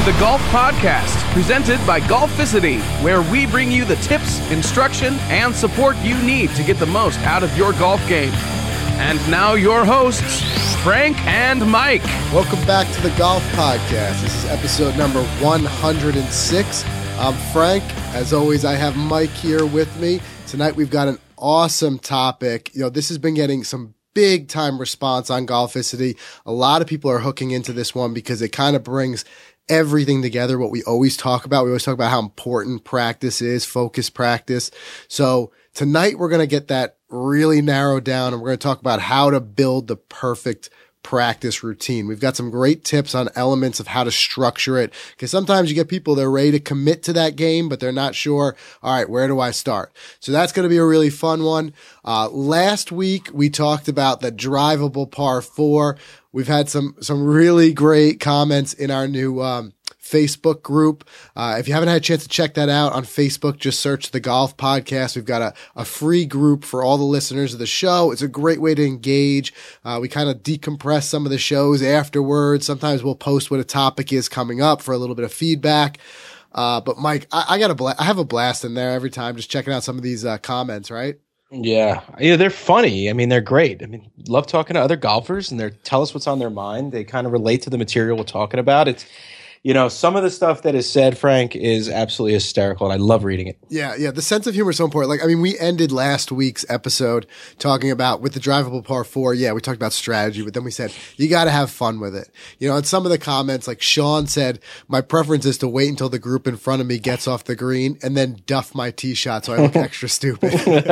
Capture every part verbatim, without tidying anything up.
the Golf Podcast, presented by Golficity, where we bring you the tips, instruction, and support you need to get the most out of your golf game. And now your hosts, Frank and Mike. Welcome back to the Golf Podcast. This is episode number one hundred six. I'm Frank. As always, I have Mike here with me. Tonight we've got an awesome topic. You know, this has been getting some big time response on Golficity. A lot of people are hooking into this one because it kind of brings everything together, what we always talk about. We always talk about how important practice is, focus practice. So tonight we're going to get that really narrowed down, and we're going to talk about how to build the perfect practice routine. We've got some great tips on elements of how to structure it, because sometimes you get people, they're ready to commit to that game, but they're not sure, all right, where do I start? So that's going to be a really fun one. Uh, last week we talked about the drivable par four. We've had some, some really great comments in our new, um, Facebook group. Uh, if you haven't had a chance to check that out on Facebook, just search the Golf Podcast. We've got a, a free group for all the listeners of the show. It's a great way to engage. Uh, we kind of decompress some of the shows afterwards. Sometimes we'll post what a topic is coming up for a little bit of feedback. Uh, but Mike, I, I got a bla- I have a blast in there every time, just checking out some of these uh, comments, right? Yeah. Yeah, they're funny. I mean, they're great. I mean, love talking to other golfers, and they tell us what's on their mind. They kind of relate to the material we're talking about. It's, you know, some of the stuff that is said, Frank, is absolutely hysterical, and I love reading it. Yeah, yeah. The sense of humor is so important. Like, I mean, we ended last week's episode talking about, with the drivable par four, yeah, we talked about strategy, but then we said, you got to have fun with it. You know, and some of the comments, like Sean said, my preference is to wait until the group in front of me gets off the green and then duff my tee shot so I look extra stupid.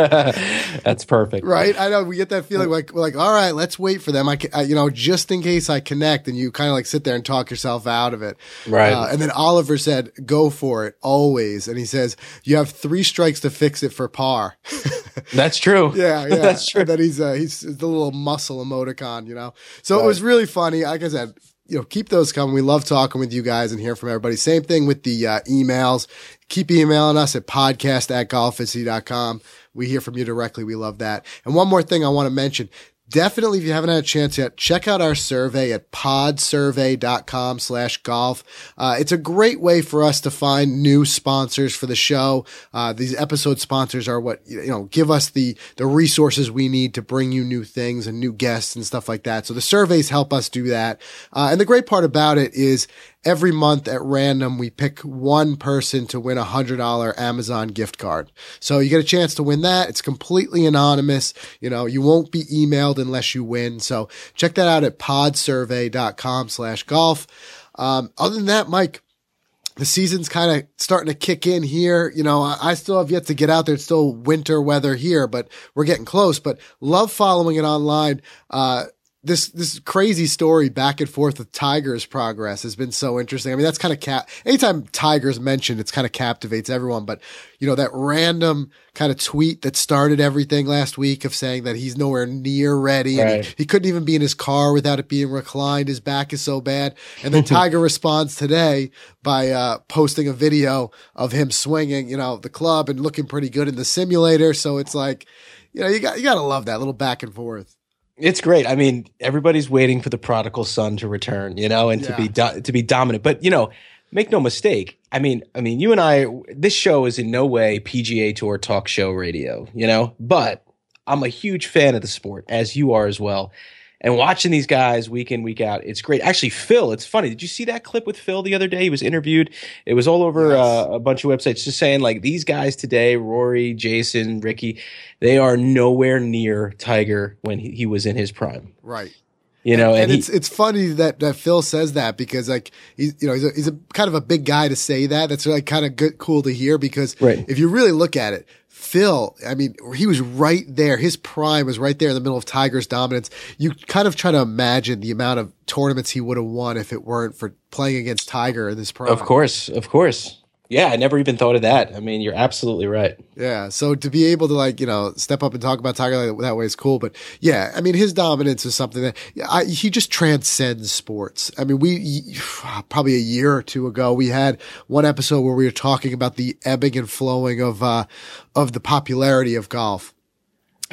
That's perfect. Right? I know, we get that feeling like, we're like, all right, let's wait for them. I, I you know, just in case I connect, and you kind of like sit there and talk yourself out of it. Right. Uh, and then Oliver said, go for it, always. And he says, you have three strikes to fix it for par. That's true. Yeah, yeah. That's true. And then he's, uh, he's the little muscle emoticon, you know? So Right. It was really funny. Like I said, you know, keep those coming. We love talking with you guys and hearing from everybody. Same thing with the uh, emails. Keep emailing us at podcast at golficity dot com. We hear from you directly. We love that. And one more thing I want to mention. Definitely, if you haven't had a chance yet, check out our survey at podsurvey.com slash golf. Uh, it's a great way for us to find new sponsors for the show. Uh, these episode sponsors are what, you know, give us the, the resources we need to bring you new things and new guests and stuff like that. So the surveys help us do that. Uh, and the great part about it is, every month at random, we pick one person to win a one hundred dollars Amazon gift card. So you get a chance to win that. It's completely anonymous. You know, you won't be emailed unless you win. So check that out at podsurvey.com slash golf. Um, other than that, Mike, the season's kind of starting to kick in here. You know, I, I still have yet to get out there. It's still winter weather here, but we're getting close. But love following it online. Uh, This, this crazy story back and forth with Tiger's progress has been so interesting. I mean, that's kind of cap, anytime Tiger's mentioned, it's kind of captivates everyone. But, you know, that random kind of tweet that started everything last week of saying that he's nowhere near ready. Right. And he, he couldn't even be in his car without it being reclined. His back is so bad. And then Tiger responds today by, uh, posting a video of him swinging, you know, the club and looking pretty good in the simulator. So it's like, you know, you got, you got to love that little back and forth. It's great. I mean, everybody's waiting for the prodigal son to return, you know, and Yeah. to be do- to be dominant. But, you know, make no mistake. I mean, I mean, you and I, this show is in no way P G A Tour talk show radio, you know, but I'm a huge fan of the sport, as you are as well. And watching these guys week in, week out, it's great. Actually, Phil, it's funny. Did you see that clip with Phil the other day? He was interviewed. It was all over Yes. uh, a bunch of websites just saying, like, these guys today, Rory, Jason, Ricky, they are nowhere near Tiger when he, he was in his prime. Right. You know, and, and, and he, it's it's funny that, that Phil says that, because like he's you know he's a, he's a kind of a big guy to say that. That's like kind of good, cool to hear, because Right. if you really look at it, Phil, I mean, he was right there. His prime was right there in the middle of Tiger's dominance. You kind of try to imagine the amount of tournaments he would have won if it weren't for playing against Tiger in this prime. Of course, of course. Yeah, I never even thought of that. I mean, you're absolutely right. Yeah. So to be able to, like, you know, step up and talk about Tiger like that way is cool. But yeah, I mean, his dominance is something that I, he just transcends sports. I mean, we probably a year or two ago, we had one episode where we were talking about the ebbing and flowing of, uh, of the popularity of golf.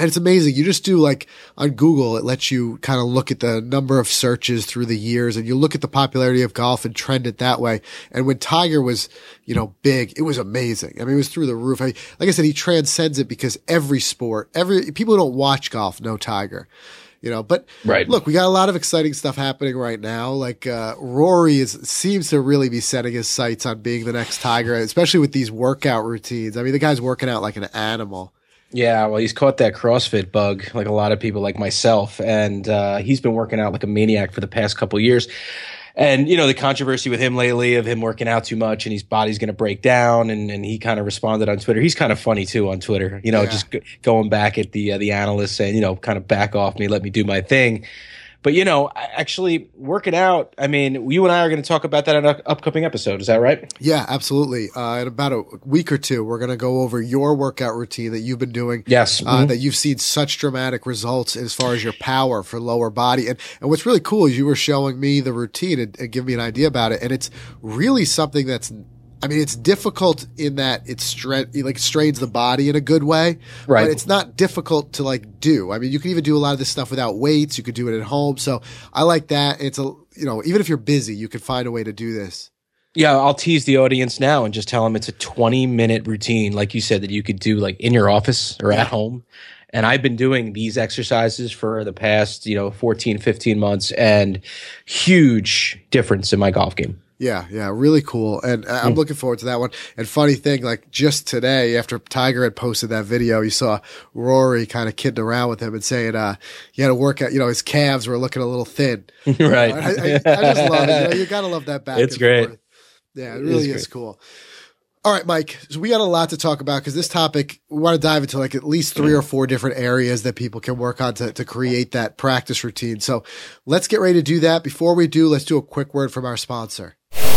And it's amazing. You just do like on Google, it lets you kind of look at the number of searches through the years and you look at the popularity of golf and trend it that way. And when Tiger was, you know, big, it was amazing. I mean, it was through the roof. I, like I said, he transcends it because every sport, every people who don't watch golf know Tiger. You know, but right. Look, we got a lot of exciting stuff happening right now. Like, uh, Rory is, seems to really be setting his sights on being the next Tiger, especially with these workout routines. I mean, the guy's working out like an animal. Yeah, well, he's caught that CrossFit bug, like a lot of people like myself, and uh, he's been working out like a maniac for the past couple of years. And, you know, the controversy with him lately of him working out too much and his body's going to break down. And, and he kind of responded on Twitter. He's kind of funny, too, on Twitter, you know, yeah. just g- going back at the uh, the analysts saying, you know, kind of back off me, let me do my thing. But, you know, actually working out, I mean, you and I are going to talk about that in an upcoming episode. Is that right? Yeah, absolutely. Uh, in about a week or two, we're going to go over your workout routine that you've been doing. Yes. Uh, mm-hmm. That you've seen such dramatic results as far as your power for lower body. And, and what's really cool is you were showing me the routine and, and giving me an idea about it. And it's really something that's, I mean, it's difficult in that it stra- like strains the body in a good way, right? But it's not difficult to like do. I mean, you can even do a lot of this stuff without weights. You could do it at home. So I like that. It's a, you know, even if you're busy, you can find a way to do this. Yeah, I'll tease the audience now and just tell them it's a twenty minute routine, like you said, that you could do like in your office or at home. And I've been doing these exercises for the past, you know, fourteen, fifteen months, and huge difference in my golf game. Yeah, yeah, really cool. And I'm looking forward to that one. And funny thing, like just today, after Tiger had posted that video, you saw Rory kind of kidding around with him and saying, uh, he had to work out, you know, his calves were looking a little thin. Right. Uh, I, I, I just love it. You know, you gotta love that back It's and great. forth. Yeah, it really it is is cool. All right, Mike. So we got a lot to talk about because this topic, we want to dive into like at least three or four different areas that people can work on to, to create that practice routine. So let's get ready to do that. Before we do, let's do a quick word from our sponsor.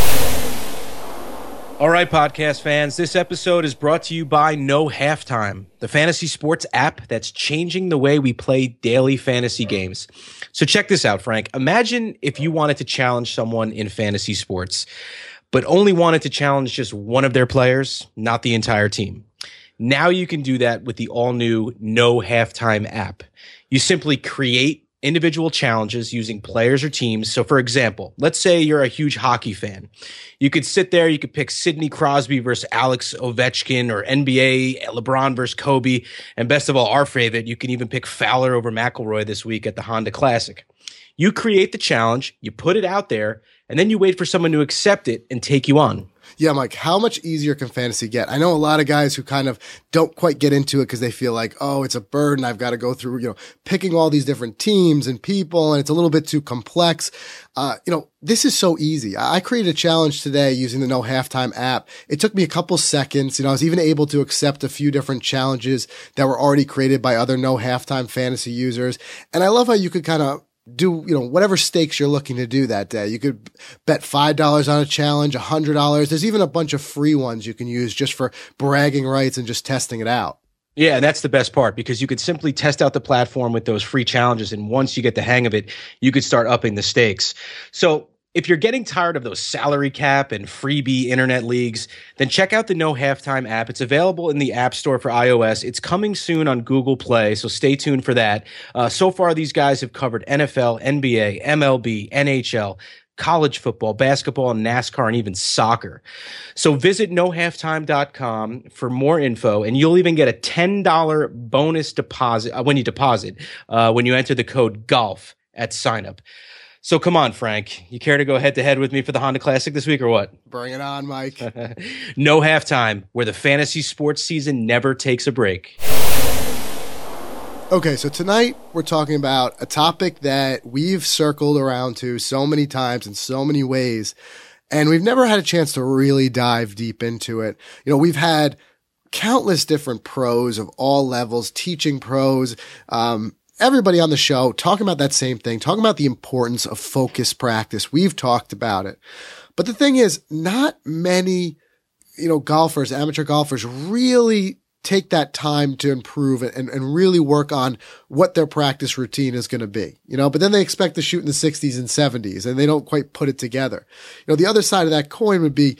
All right, podcast fans, this episode is brought to you by No Halftime, the fantasy sports app that's changing the way we play daily fantasy games. So check this out, Frank. Imagine if you wanted to challenge someone in fantasy sports, but only wanted to challenge just one of their players, not the entire team. Now you can do that with the all-new No Halftime app. You simply create individual challenges using players or teams. So for example, let's say you're a huge hockey fan. You could sit there, you could pick Sidney Crosby versus Alex Ovechkin, or N B A LeBron versus Kobe. And best of all, our favorite, you can even pick Fowler over McIlroy this week at the Honda Classic. You create the challenge, you put it out there, and then you wait for someone to accept it and take you on. Yeah, Mike, how much easier can fantasy get? I know a lot of guys who kind of don't quite get into it because they feel like, oh, it's a burden. I've got to go through, you know, picking all these different teams and people, and it's a little bit too complex. Uh, you know, this is so easy. I created a challenge today using the No Halftime app. It took me a couple seconds. You know, I was even able to accept a few different challenges that were already created by other No Halftime fantasy users. And I love how you could kind of do, you know, whatever stakes you're looking to do that day. You could bet five dollars on a challenge, one hundred dollars. There's even a bunch of free ones you can use just for bragging rights and just testing it out. Yeah, and that's the best part, because you could simply test out the platform with those free challenges. And once you get the hang of it, you could start upping the stakes. So if you're getting tired of those salary cap and freebie internet leagues, then check out the No Halftime app. It's available in the App Store for iOS. It's coming soon on Google Play, so stay tuned for that. Uh, so far, these guys have covered N F L, N B A, M L B, N H L, college football, basketball, NASCAR, and even soccer. So visit no halftime dot com for more info, and you'll even get a ten dollars bonus deposit uh, when you deposit, uh, when you enter the code GOLF at signup. So come on, Frank. You care to go head-to-head with me for the Honda Classic this week or what? Bring it on, Mike. No Halftime, where the fantasy sports season never takes a break. Okay, so tonight we're talking about a topic that we've circled around to so many times in so many ways, and we've never had a chance to really dive deep into it. You know, we've had countless different pros of all levels, teaching pros, um, everybody on the show talking about that same thing, talking about the importance of focused practice. We've talked about it. But the thing is, not many, you know, golfers, amateur golfers really take that time to improve and, and really work on what their practice routine is going to be, you know, but then they expect to shoot in the sixties and seventies and they don't quite put it together. You know, the other side of that coin would be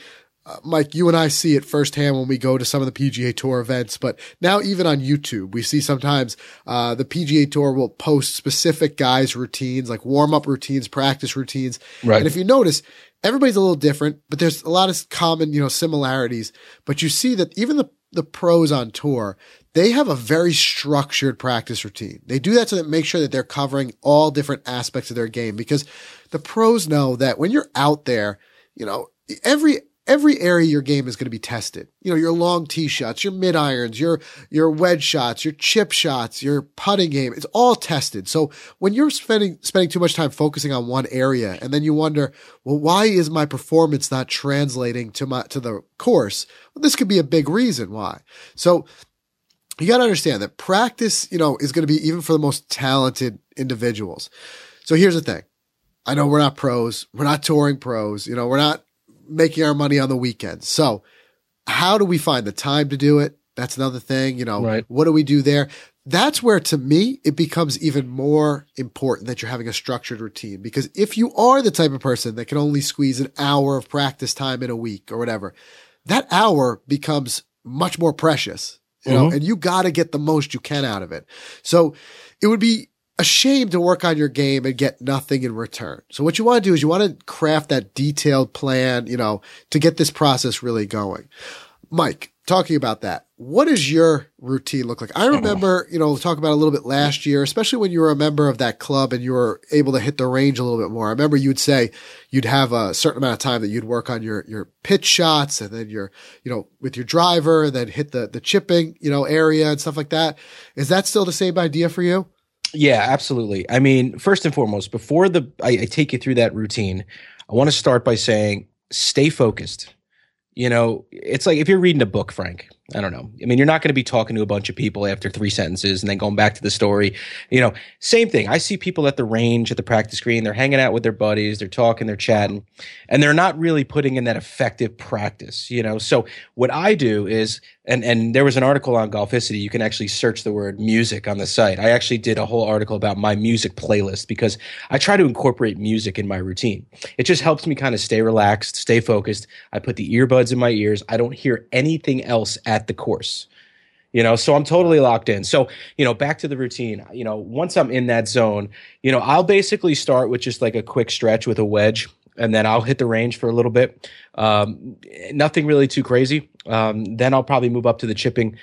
uh, Mike, you and I see it firsthand when we go to some of the P G A Tour events, but now even on YouTube, we see sometimes uh, the P G A Tour will post specific guys' routines, like warm-up routines, practice routines. Right. And if you notice, everybody's a little different, but there's a lot of common, you know, similarities. But you see that even the, the pros on tour, they have a very structured practice routine. They do that to make sure that they're covering all different aspects of their game, because the pros know that when you're out there, you know, every Every area of your game is going to be tested. You know, your long tee shots, your mid irons, your, your wedge shots, your chip shots, your putting game. It's all tested. So when you're spending, spending too much time focusing on one area and then you wonder, well, why is my performance not translating to my, to the course? Well, this could be a big reason why. So you got to understand that practice, you know, is going to be even for the most talented individuals. So here's the thing. I know we're not pros. We're not touring pros. You know, we're not making our money on the weekends. So how do we find the time to do it? That's another thing, you know, right. What do we do there? That's where, to me, it becomes even more important that you're having a structured routine, because if you are the type of person that can only squeeze an hour of practice time in a week or whatever, that hour becomes much more precious, you mm-hmm. know, and you got to get the most you can out of it. So it would be a shame to work on your game and get nothing in return. So what you want to do is you want to craft that detailed plan, you know, to get this process really going. Mike, talking about that, what does your routine look like? I remember, you know, talking about it a little bit last year, especially when you were a member of that club and you were able to hit the range a little bit more. I remember you'd say you'd have a certain amount of time that you'd work on your, your pitch shots and then your, you know, with your driver and then hit the, the chipping, you know, area and stuff like that. Is that still the same idea for you? Yeah, absolutely. I mean, first and foremost, before the I, I take you through that routine, I want to start by saying, stay focused. You know, it's like if you're reading a book, Frank, I don't know. I mean, you're not going to be talking to a bunch of people after three sentences and then going back to the story. You know, same thing. I see people at the range, at the practice green. They're hanging out with their buddies. They're talking, they're chatting, and they're not really putting in that effective practice, you know? So what I do is, and, and there was an article on Golficity. You can actually search the word music on the site. I actually did a whole article about my music playlist because I try to incorporate music in my routine. It just helps me kind of stay relaxed, stay focused. I put the earbuds in my ears. I don't hear anything else at the course, you know, so I'm totally locked in. So, you know, back to the routine, you know, once I'm in that zone, you know, I'll basically start with just like a quick stretch with a wedge, and then I'll hit the range for a little bit. Um, nothing really too crazy. Um, then I'll probably move up to the chipping.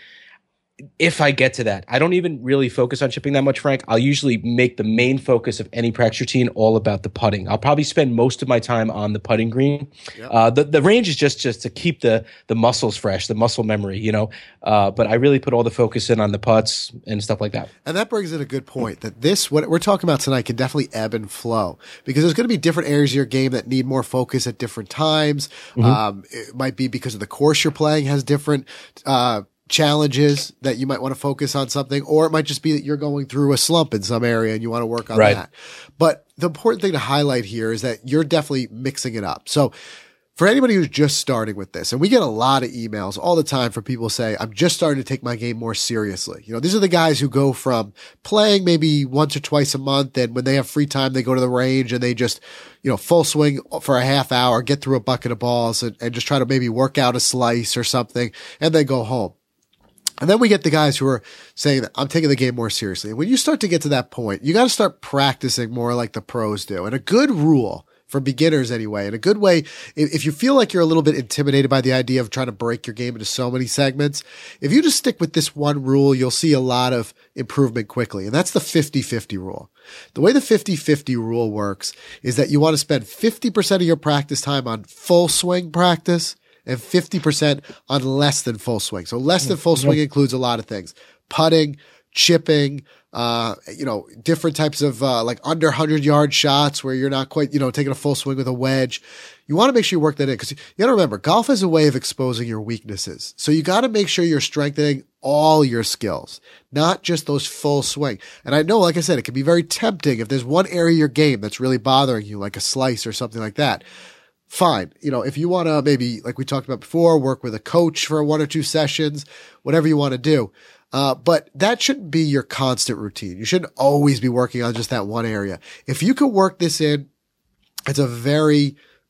If I get to that, I don't even really focus on chipping that much, Frank. I'll usually make the main focus of any practice routine all about the putting. I'll probably spend most of my time on the putting green. Yep. Uh, the, the range is just, just to keep the, the muscles fresh, the muscle memory, you know, uh, but I really put all the focus in on the putts and stuff like that. And that brings in a good point that this, what we're talking about tonight, can definitely ebb and flow, because there's going to be different areas of your game that need more focus at different times. Mm-hmm. Um, it might be because of the course you're playing has different, uh, challenges that you might want to focus on something, or it might just be that you're going through a slump in some area and you want to work on right. that. But the important thing to highlight here is that you're definitely mixing it up. So for anybody who's just starting with this, and we get a lot of emails all the time from people say, I'm just starting to take my game more seriously. You know, these are the guys who go from playing maybe once or twice a month, and when they have free time, they go to the range and they just, you know, full swing for a half hour, get through a bucket of balls and, and just try to maybe work out a slice or something and then go home. And then we get the guys who are saying that I'm taking the game more seriously. And when you start to get to that point, you got to start practicing more like the pros do. And a good rule for beginners anyway, and a good way, if you feel like you're a little bit intimidated by the idea of trying to break your game into so many segments, if you just stick with this one rule, you'll see a lot of improvement quickly. And that's the fifty-fifty rule. The way the fifty-fifty rule works is that you want to spend fifty percent of your practice time on full swing practice and fifty percent on less than full swing. So less than full swing includes a lot of things: putting, chipping, uh, you know, different types of, uh, like under one hundred yard shots where you're not quite, you know, taking a full swing with a wedge. You want to make sure you work that in, because you got to remember, golf is a way of exposing your weaknesses. So you got to make sure you're strengthening all your skills, not just those full swing. And I know, like I said, it can be very tempting if there's one area of your game that's really bothering you, like a slice or something like that. Fine. You know, if you want to maybe, like we talked about before, work with a coach for one or two sessions, whatever you want to do. Uh, but that shouldn't be your constant routine. You shouldn't always be working on just that one area. If you could work this in, it's a very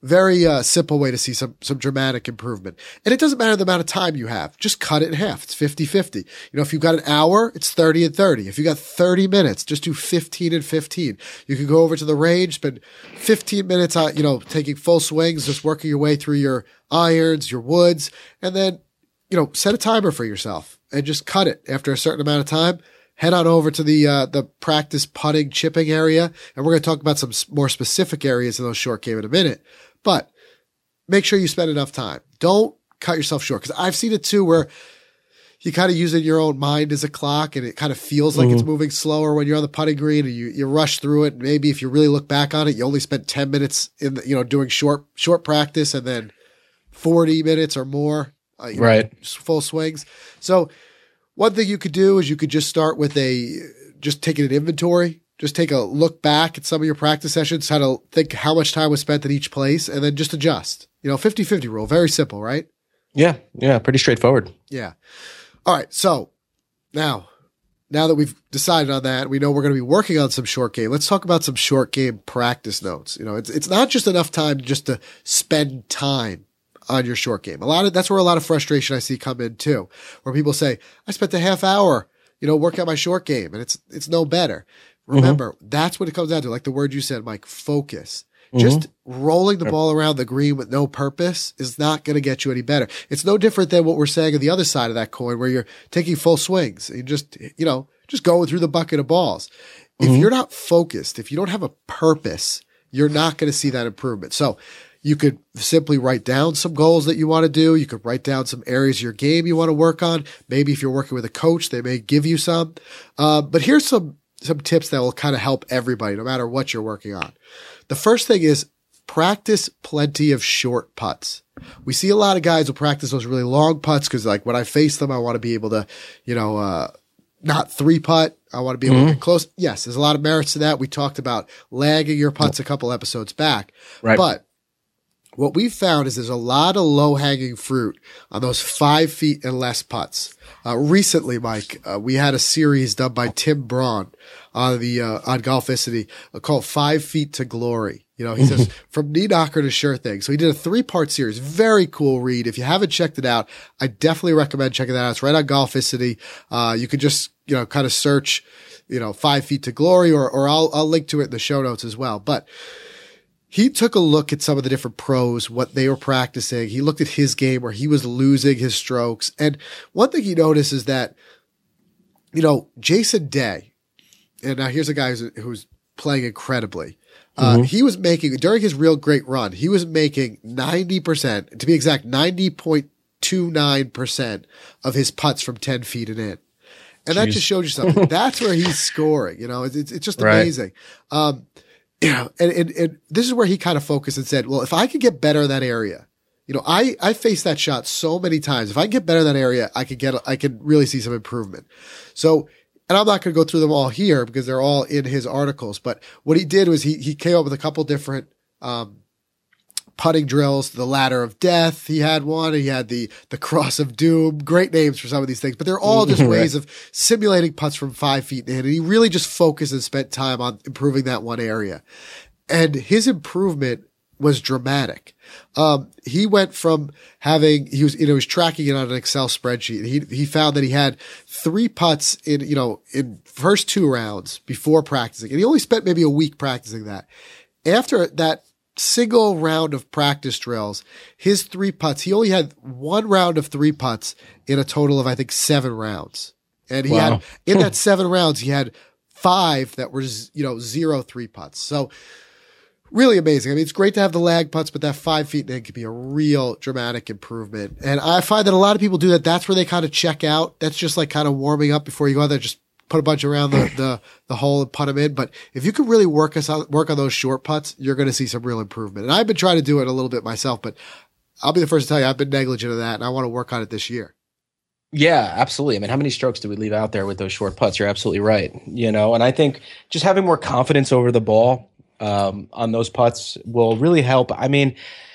very uh, simple way to see some some dramatic improvement. And it doesn't matter the amount of time you have. Just cut it in half. It's fifty-fifty. You know, if you've got an hour, it's thirty and thirty. If you got thirty minutes, just do fifteen and fifteen. You can go over to the range, spend fifteen minutes on, you know, taking full swings, just working your way through your irons, your woods, and then, you know, set a timer for yourself and just cut it after a certain amount of time. Head on over to the uh, the practice putting chipping area, and we're going to talk about some more specific areas in those short game in a minute. But make sure you spend enough time. Don't cut yourself short, because I've seen it too where you kind of use it in your own mind as a clock, and it kind of feels like mm-hmm. it's moving slower when you're on the putting green, and you, you rush through it. Maybe if you really look back on it, you only spent ten minutes in the, you know doing short short practice, and then forty minutes or more, uh, you right? know, full swings. So one thing you could do is you could just start with a, just taking an inventory, just take a look back at some of your practice sessions, how to think how much time was spent at each place, and then just adjust. You know, fifty-fifty rule, very simple, right? Yeah. Yeah. Pretty straightforward. Yeah. All right. So now, now that we've decided on that, we know we're going to be working on some short game. Let's talk about some short game practice notes. You know, it's, it's not just enough time just to spend time on your short game. A lot of, that's where a lot of frustration I see come in too, where people say, I spent a half hour, you know, working on my short game, and it's, it's no better. Remember, mm-hmm. that's what it comes down to. Like the word you said, Mike, focus. Mm-hmm. Just rolling the ball around the green with no purpose is not going to get you any better. It's no different than what we're saying on the other side of that coin, where you're taking full swings and just, you know, just going through the bucket of balls. Mm-hmm. If you're not focused, if you don't have a purpose, you're not going to see that improvement. So you could simply write down some goals that you want to do. You could write down some areas of your game you want to work on. Maybe if you're working with a coach, they may give you some. Uh, but here's some, some tips that will kind of help everybody, no matter what you're working on. The first thing is practice plenty of short putts. We see a lot of guys who practice those really long putts because, like, when I face them, I want to be able to, you know, uh, not three putt. I want to be able mm-hmm. to get close. Yes, there's a lot of merits to that. We talked about lagging your putts a couple episodes back. Right. But what we've found is there's a lot of low-hanging fruit on those five feet and less putts. Uh, recently, Mike, uh, we had a series done by Tim Braun on the uh, on Golficity uh, called Five Feet to Glory. You know, he says from knee knocker to sure thing. So he did a three-part series. Very cool read. If you haven't checked it out, I definitely recommend checking that out. It's right on Golficity. Uh, you can just, you know, kind of search, you know, Five Feet to Glory, or or I'll I'll link to it in the show notes as well. But he took a look at some of the different pros, what they were practicing. He looked at his game where he was losing his strokes. And one thing he noticed is that, you know, Jason Day, and now here's a guy who's, who's playing incredibly. Uh, mm-hmm. He was making, during his real great run, he was making ninety percent, to be exact, ninety point two nine percent of his putts from ten feet and in. And Jeez. That just showed you something. That's where he's scoring. You know, it's, it's, it's just amazing. Right. Um, You know, and, and, and this is where he kind of focused and said, well, if I could get better in that area, you know, I, I faced that shot so many times. If I can get better in that area, I could get, I could really see some improvement. So, and I'm not going to go through them all here because they're all in his articles, but what he did was he, he came up with a couple different, um, putting drills. The ladder of death, he had one. He had the the cross of doom. Great names for some of these things, but they're all just ways of simulating putts from five feet in. And he really just focused and spent time on improving that one area. And his improvement was dramatic. Um, he went from having, he was, you know, he was tracking it on an Excel spreadsheet. He, he found that he had three putts in, you know, in first two rounds before practicing. And he only spent maybe a week practicing that. After that single round of practice drills, his three putts, he only had one round of three putts in a total of, I think, seven rounds. And he wow. had, in that seven rounds, he had five that were, you know, zero three putts. So really amazing. I mean, it's great to have the lag putts, but that five feet in could be a real dramatic improvement. And I find that a lot of people do that. That's where they kind of check out. That's just like kind of warming up before you go out there, just put a bunch around the, the, the hole and putt them in. But if you could really work us on, work on those short putts, you're going to see some real improvement. And I've been trying to do it a little bit myself, but I'll be the first to tell you, I've been negligent of that, and I want to work on it this year. Yeah, absolutely. I mean, how many strokes do we leave out there with those short putts? You're absolutely right. You know, and I think just having more confidence over the ball um, on those putts will really help. I mean,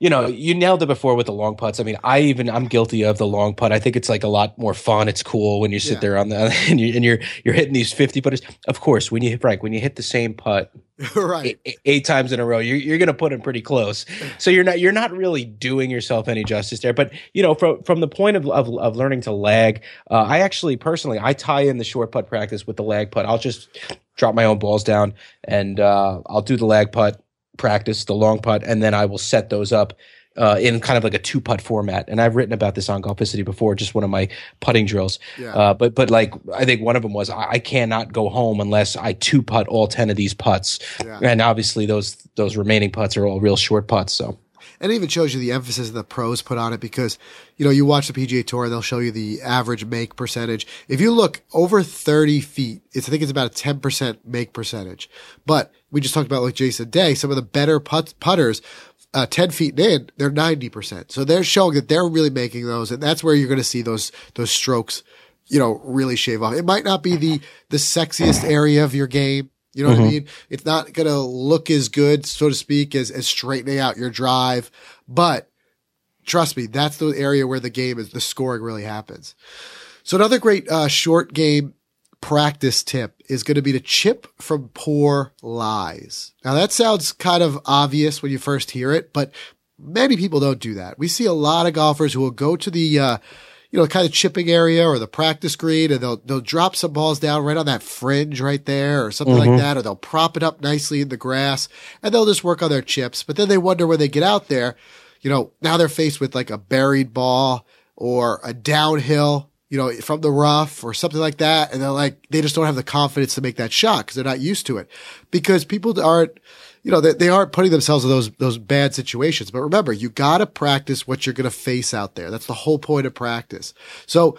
you know, you nailed it before with the long putts. I mean, I even I'm guilty of the long putt. I think it's like a lot more fun. It's cool when you sit Yeah. there on the and, you, and you're you're hitting these fifty putters. Of course, when you Frank, when you hit the same putt right. eight, eight times in a row, you're you're going to put them pretty close. So you're not you're not really doing yourself any justice there. But you know, from from the point of of, of learning to lag, uh, I actually personally I tie in the short putt practice with the lag putt. I'll just drop my own balls down and uh, I'll do the lag putt practice, the long putt, and then I will set those up uh, in kind of like a two putt format. And I've written about this on Golficity before, just one of my putting drills. Yeah. Uh, but but like I think one of them was I, I cannot go home unless I two putt all ten of these putts. Yeah. And obviously those those remaining putts are all real short putts. So. And it even shows you the emphasis the pros put on it because, you know, you watch the P G A Tour, they'll show you the average make percentage. If you look over thirty feet, it's, I think it's about a ten percent make percentage. But we just talked about, like Jason Day, some of the better put, putters, uh, ten feet in, they're ninety percent. So they're showing that they're really making those. And that's where you're going to see those, those strokes, you know, really shave off. It might not be the, the sexiest area of your game. You know mm-hmm. what I mean? It's not going to look as good, so to speak, as, as straightening out your drive. But trust me, that's the area where the game is, the scoring really happens. So another great uh, short game practice tip is going to be to chip from poor lies. Now that sounds kind of obvious when you first hear it, but many people don't do that. We see a lot of golfers who will go to the, uh, you know, kind of chipping area or the practice green and they'll, they'll drop some balls down right on that fringe right there or something mm-hmm. like that, or they'll prop it up nicely in the grass and they'll just work on their chips. But then they wonder when they get out there, you know, now they're faced with like a buried ball or a downhill, you know, from the rough or something like that. And they're like, they just don't have the confidence to make that shot because they're not used to it because people aren't, you know, they, they aren't putting themselves in those, those bad situations. But remember, you got to practice what you're going to face out there. That's the whole point of practice. So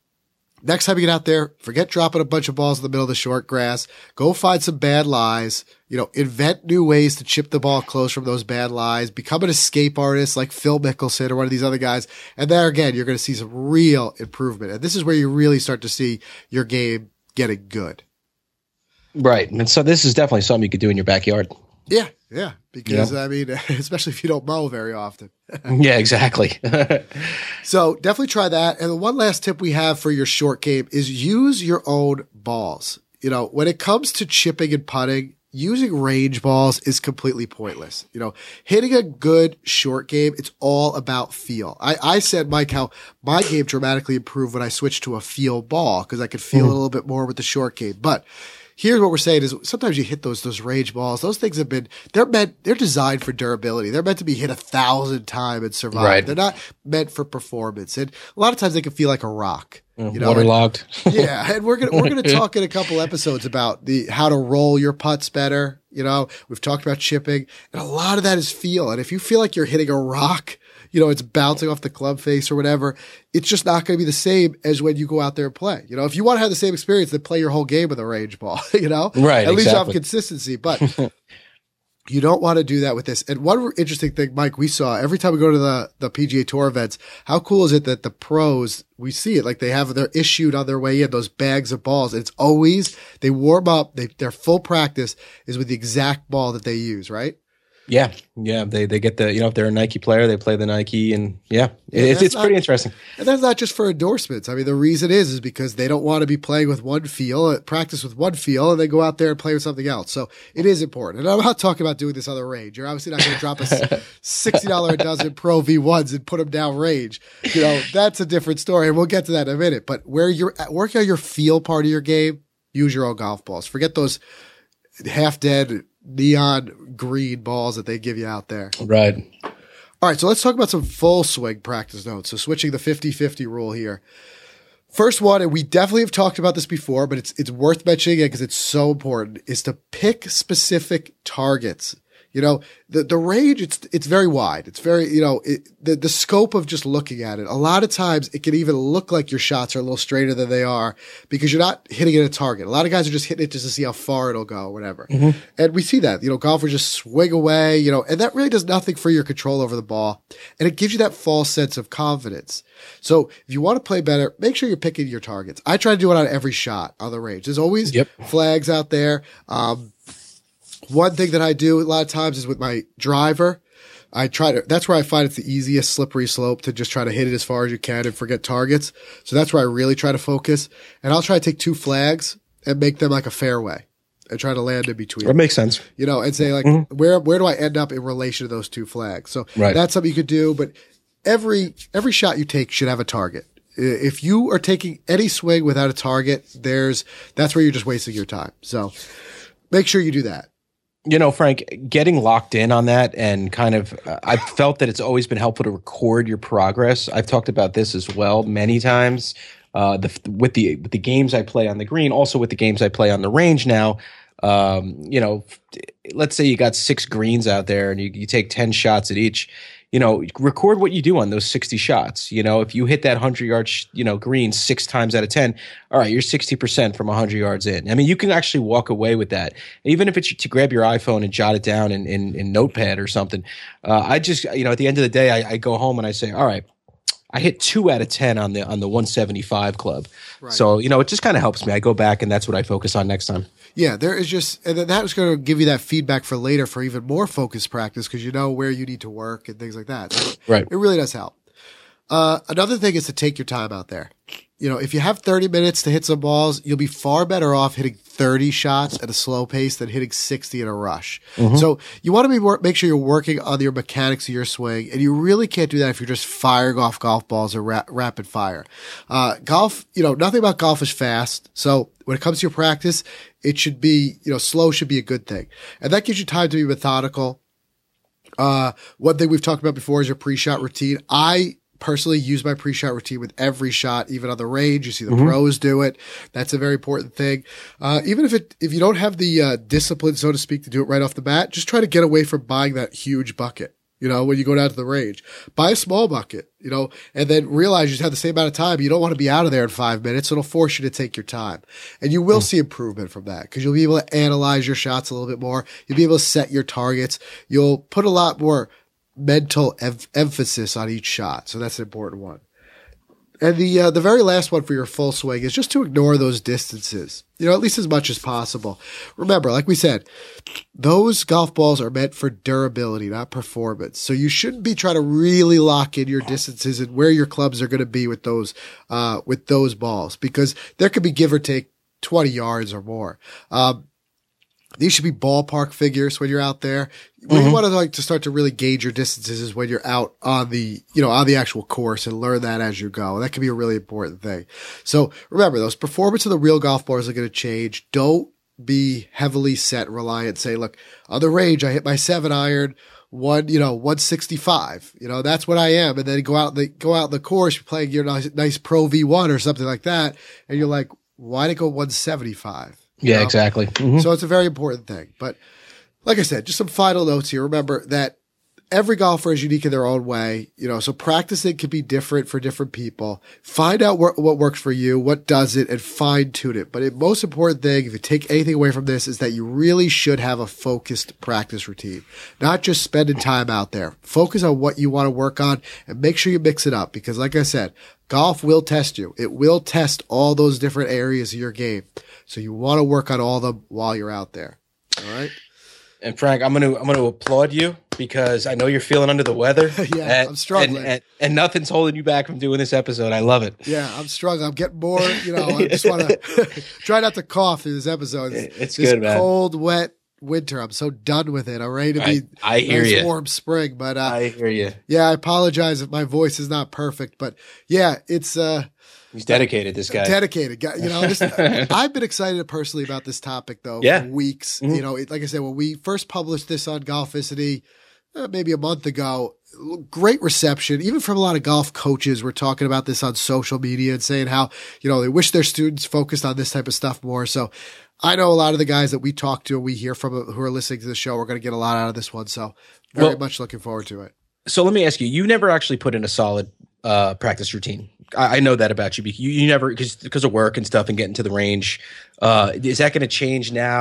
next time you get out there, forget dropping a bunch of balls in the middle of the short grass. Go find some bad lies, you know, invent new ways to chip the ball close from those bad lies. Become an escape artist like Phil Mickelson or one of these other guys. And there again, you're going to see some real improvement. And this is where you really start to see your game getting good. Right. And so this is definitely something you could do in your backyard. Yeah, yeah, because yeah. I mean, especially if you don't mow very often. Yeah, exactly. So definitely try that. And the one last tip we have for your short game is use your own balls. You know, when it comes to chipping and putting, using range balls is completely pointless. You know, hitting a good short game, it's all about feel. I, I said, Mike, how my game dramatically improved when I switched to a feel ball because I could feel mm-hmm. a little bit more with the short game. But here's what we're saying is sometimes you hit those, those range balls. Those things have been, they're meant, they're designed for durability. They're meant to be hit a thousand times and survive. Right. They're not meant for performance. And a lot of times they can feel like a rock. You know, waterlogged. Yeah. And we're going to, we're going to talk in a couple episodes about the, how to roll your putts better. You know, we've talked about chipping and a lot of that is feel. And if you feel like you're hitting a rock, you know, it's bouncing off the club face or whatever, it's just not going to be the same as when you go out there and play. You know, if you want to have the same experience, then play your whole game with a range ball, you know? Right. At least exactly. you have consistency. But you don't want to do that with this. And one interesting thing, Mike, we saw every time we go to the, the P G A Tour events, how cool is it that the pros, we see it like they have, they're issued on their way in those bags of balls. And it's always, they warm up, they, their full practice is with the exact ball that they use, right? Yeah, yeah. They they get the, you know, if they're a Nike player, they play the Nike, and yeah, yeah it's it's not, pretty interesting. And that's not just for endorsements. I mean, the reason is is because they don't want to be playing with one feel, practice with one feel, and then go out there and play with something else. So it is important. And I'm not talking about doing this on the range. You're obviously not going to drop a sixty dollars a dozen Pro V ones and put them down range. You know, that's a different story, and we'll get to that in a minute. But where you're at, working on your feel part of your game, use your own golf balls. Forget those half dead neon green balls that they give you out there. Right. All right. So let's talk about some full swing practice notes. So switching the fifty-fifty rule here. First one, and we definitely have talked about this before, but it's, it's worth mentioning it because it's so important, is to pick specific targets. You know, the, the range, it's, it's very wide. It's very, you know, it, the, the scope of just looking at it. A lot of times it can even look like your shots are a little straighter than they are because you're not hitting it at a target. A lot of guys are just hitting it just to see how far it'll go or whatever. Mm-hmm. And we see that, you know, golfers just swing away, you know, and that really does nothing for your control over the ball. And it gives you that false sense of confidence. So if you want to play better, make sure you're picking your targets. I try to do it on every shot on the range. There's always yep. flags out there. Um, One thing that I do a lot of times is with my driver. I try to, that's where I find it's the easiest slippery slope to just try to hit it as far as you can and forget targets. So that's where I really try to focus. And I'll try to take two flags and make them like a fairway and try to land in between. That makes sense. You know, and say like, mm-hmm. where, where do I end up in relation to those two flags? So right. that's something you could do, but every, every shot you take should have a target. If you are taking any swing without a target, there's, that's where you're just wasting your time. So make sure you do that. You know, Frank, getting locked in on that and kind of, uh, I've felt that it's always been helpful to record your progress. I've talked about this as well many times. Uh, the, with the with the games I play on the green, also with the games I play on the range now. Um, you know, let's say you got six greens out there and you, you take ten shots at each. You know, record what you do on those sixty shots. You know, if you hit that hundred yard, sh- you know, green six times out of ten, all right, you're sixty percent from a hundred yards in. I mean, you can actually walk away with that, even if it's to grab your iPhone and jot it down in in, in Notepad or something. Uh, I just, you know, at the end of the day, I, I go home and I say, all right, I hit two out of ten on the on the one seventy-five club. Right. So, you know, it just kind of helps me. I go back and that's what I focus on next time. Yeah, there is just, and then that was going to give you that feedback for later for even more focused practice because you know where you need to work and things like that. So right. It really does help. Uh, another thing is to take your time out there. You know, if you have thirty minutes to hit some balls, you'll be far better off hitting thirty shots at a slow pace than hitting sixty in a rush. Mm-hmm. So you want to be more, make sure you're working on your mechanics of your swing, and you really can't do that if you're just firing off golf balls or ra- rapid fire. Uh, golf, you know, nothing about golf is fast. So when it comes to your practice, it should be, you know, slow should be a good thing. And that gives you time to be methodical. Uh, one thing we've talked about before is your pre-shot routine. I personally use my pre-shot routine with every shot, even on the range. You see the mm-hmm. pros do it. That's a very important thing. Uh, even if it, if you don't have the, uh, discipline, so to speak, to do it right off the bat, just try to get away from buying that huge bucket. You know, when you go down to the range, buy a small bucket, you know, and then realize you just have the same amount of time. You don't want to be out of there in five minutes. So it'll force you to take your time, and you will mm. see improvement from that because you'll be able to analyze your shots a little bit more. You'll be able to set your targets. You'll put a lot more mental ev- emphasis on each shot. So that's an important one. And the, uh, the very last one for your full swing is just to ignore those distances, you know, at least as much as possible. Remember, like we said, those golf balls are meant for durability, not performance. So you shouldn't be trying to really lock in your distances and where your clubs are going to be with those, uh, with those balls, because there could be give or take twenty yards or more. Um, These should be ballpark figures when you're out there. When mm-hmm. you want to like to start to really gauge your distances is when you're out on the, you know, on the actual course and learn that as you go. That can be a really important thing. So remember, those performance of the real golf balls are going to change. Don't be heavily set reliant. Say, look, on the range, I hit my seven iron, one, you know, one sixty-five. You know, that's what I am. And then go out the, go out in the course, you're playing your nice, nice Pro V one or something like that. And you're like, why did it go one seventy-five? You yeah, know? exactly. Mm-hmm. So it's a very important thing. But like I said, just some final notes here. Remember that every golfer is unique in their own way. You know, so practicing can be different for different people. Find out wh- what works for you, what doesn't, and fine tune it. But the most important thing, if you take anything away from this, is that you really should have a focused practice routine, not just spending time out there. Focus on what you want to work on and make sure you mix it up. Because like I said, golf will test you. It will test all those different areas of your game. So you want to work on all of them while you're out there. All right. And Frank, I'm going to I'm going to applaud you because I know you're feeling under the weather. yeah, and, I'm struggling, and, and, and nothing's holding you back from doing this episode. I love it. Yeah, I'm struggling. I'm getting more. You know, I just want to try not to cough through this episode. It's, it's this good, man. Cold, wet winter. I'm so done with it. I'm ready to be. I, I hear nice, you. Warm spring, but uh, I hear you. Yeah, I apologize if my voice is not perfect, but yeah, it's. uh He's dedicated, this guy. Dedicated. You know, this, I've been excited personally about this topic, though, yeah. for weeks. Mm-hmm. You know, it, like I said, when we first published this on Golficity, uh, maybe a month ago, great reception, even from a lot of golf coaches. We're talking about this on social media and saying how, you know, they wish their students focused on this type of stuff more. So I know a lot of the guys that we talk to and we hear from who are listening to the show are going to get a lot out of this one. So very well, much looking forward to it. So let me ask you, you never actually put in a solid uh, practice routine. I, I know that about you. You, you never, because because of work and stuff and getting to the range. Uh, is that going to change now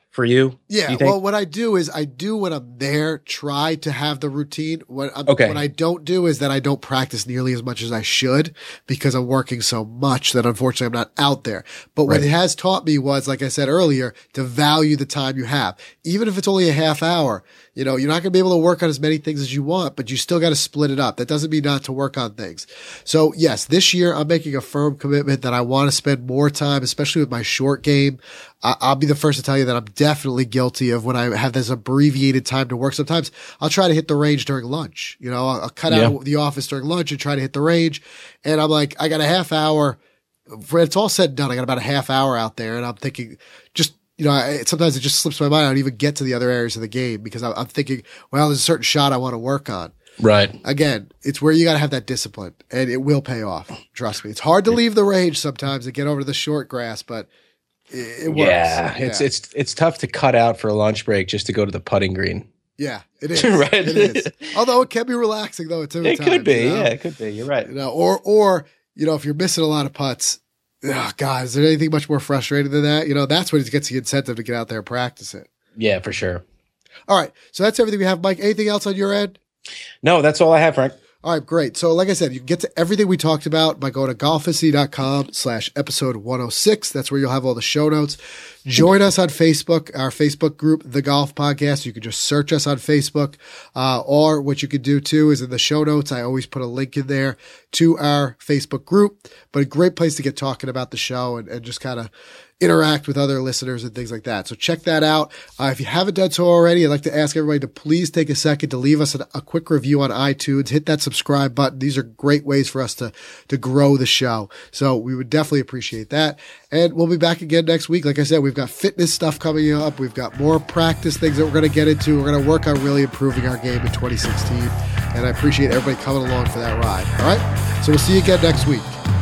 for you? Yeah. You think? Well, what I do is I do when I'm there, try to have the routine. What, I'm, Okay. what I don't do is that I don't practice nearly as much as I should because I'm working so much that unfortunately I'm not out there. But what Right. it has taught me was, like I said earlier, to value the time you have. Even if it's only a half hour, you know, you're not going to be able to work on as many things as you want, but you still got to split it up. That doesn't mean not to work on things. So yes, this year I'm making a firm commitment that I want to spend more time, especially with my short game. I- I'll be the first to tell you that I'm definitely guilty of when I have this abbreviated time to work. Sometimes I'll try to hit the range during lunch. You know, I'll, I'll cut Yeah. out of the office during lunch and try to hit the range. And I'm like, I got a half hour. For it's all said and done, I got about a half hour out there, and I'm thinking, just you know, I, sometimes it just slips my mind. I don't even get to the other areas of the game because I, I'm thinking, well, there's a certain shot I want to work on. Right. Again, it's where you got to have that discipline, and it will pay off. Trust me. It's hard to leave the range sometimes and get over to the short grass, but it, it works. Yeah, it's it's it's tough to cut out for a lunch break just to go to the putting green. yeah, it is. Right. It is. Although it can be relaxing, though. At It times, could be. you know? Yeah, it could be. You're right. You know, or or you know, if you're missing a lot of putts, oh God, is there anything much more frustrating than that? You know, that's when it gets the incentive to get out there and practice it. Yeah, for sure. All right, so that's everything we have, Mike. Anything else on your end? No, that's all I have, Frank. All right, great. So like I said, you can get to everything we talked about by going to golficity.com slash episode 106. That's where you'll have all the show notes. Join us on Facebook, our Facebook group, The Golf Podcast. You can just search us on Facebook. Uh, or what you could do too is in the show notes, I always put a link in there to our Facebook group. But a great place to get talking about the show and, and just kind of interact with other listeners and things like that. So check that out. Uh, if you haven't done so already, I'd like to ask everybody to please take a second to leave us a, a quick review on iTunes. Hit that subscribe button. These are great ways for us to, to grow the show. So we would definitely appreciate that. And we'll be back again next week. Like I said, we've got fitness stuff coming up. We've got more practice things that we're going to get into. We're going to work on really improving our game in twenty sixteen. And I appreciate everybody coming along for that ride. All right. So we'll see you again next week.